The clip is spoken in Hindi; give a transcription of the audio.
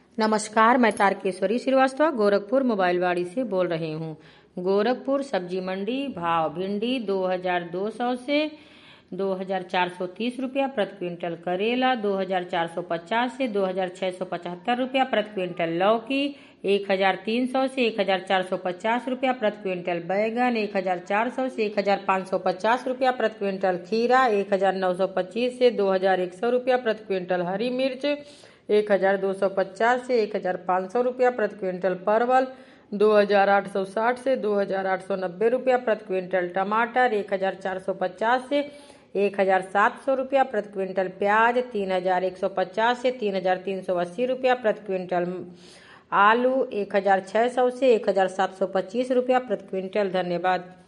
नमस्कार, मैं तारकेश्वरी श्रीवास्तव गोरखपुर मोबाइलवाड़ी से बोल रही हूँ। गोरखपुर सब्जी मंडी भाव भिंडी 2200 से 2430 रुपया प्रति क्विंटल, करेला 2450 से 2675 रुपया प्रति क्विंटल, लौकी 1300 से 1450 रुपया प्रति क्विंटल, बैगन 1400 से 1550 रुपया प्रति क्विंटल, खीरा 1925 से 2100 रुपया प्रति क्विंटल, हरी मिर्च 1250 से 1500 रुपया प्रति क्विंटल, परवल 2860 से 2890 रुपया प्रति क्विंटल, टमाटर 1450 से 1700 रुपया प्रति क्विंटल, प्याज 3150 से 3380 रुपया प्रति क्विंटल, आलू 1600 से 1725 रुपया प्रति क्विंटल। धन्यवाद।